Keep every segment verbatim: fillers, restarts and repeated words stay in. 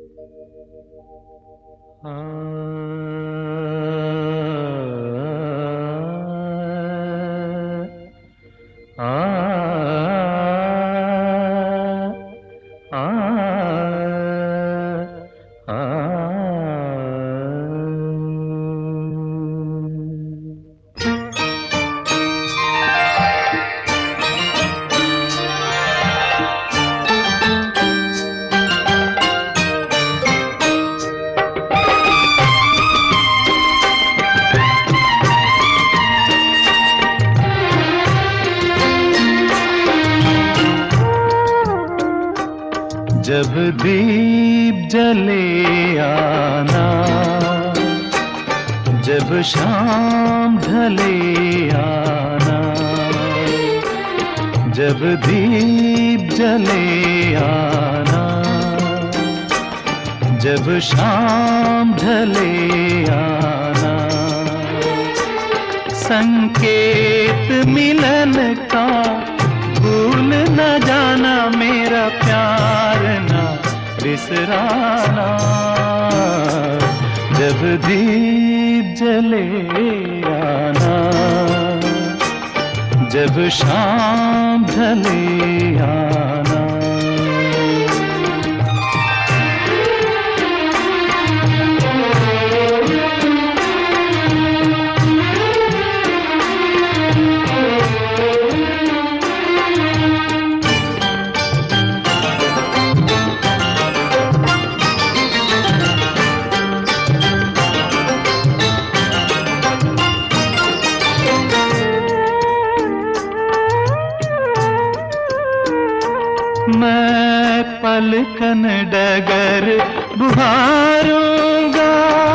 जब दीप जले आना, जब शाम ढले आना, जब दीप जले आना, जब शाम ढले आना, संकेत मिलन का भूल न जाना, मेरा प्यार न बिसराना। जब दीप जले आना, जब शाम ढले आना। मैं पलकन डगर बुहारूंगा,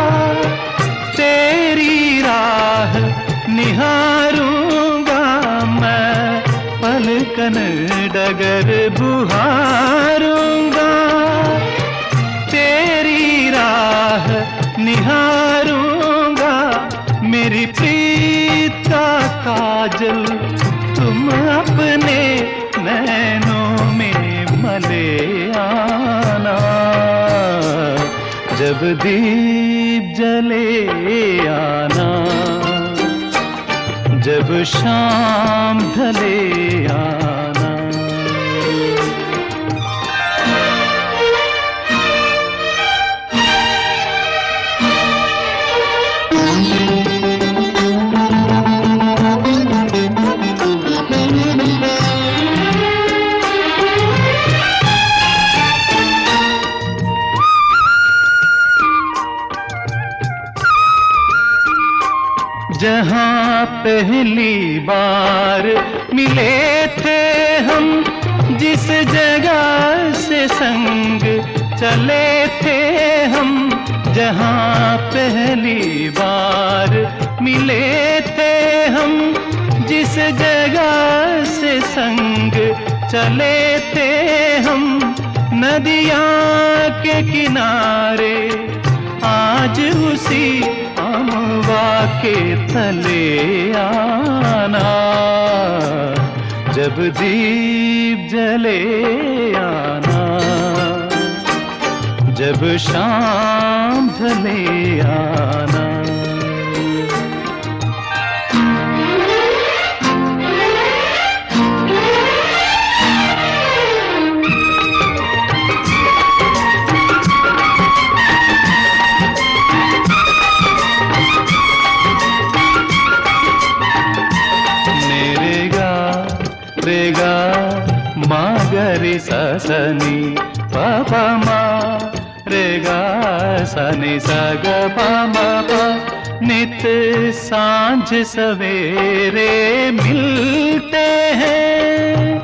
तेरी राह निहारूंगा। मैं पलकन डगर बुहारूंगा, तेरी राह निहारूंगा। मेरी प्रीत का काजल तुम अपने नैनों में मले आना। जब दीप जले आना, जब शाम ढले आना। जहाँ पहली बार मिले थे हम, जिस जगह से संग चले थे हम। जहाँ पहली बार मिले थे हम, जिस जगह से संग चले थे हम। नदियाँ के किनारे आज उसी अमवा के तले आना। जब दीप जले आना, जब शाम ढले आना। रेगा मा गरे सा सा नी पा पा मा, रेगा सा नी सा ग पा मा पा। नित सांझ सवेरे मिलते हैं,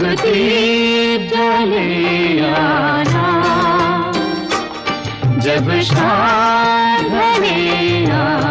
जब दीप जले आना, जब शाम ढले आना।